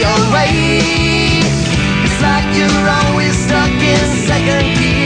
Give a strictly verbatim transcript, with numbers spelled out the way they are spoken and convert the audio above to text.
away. It's like you're always stuck in second gear.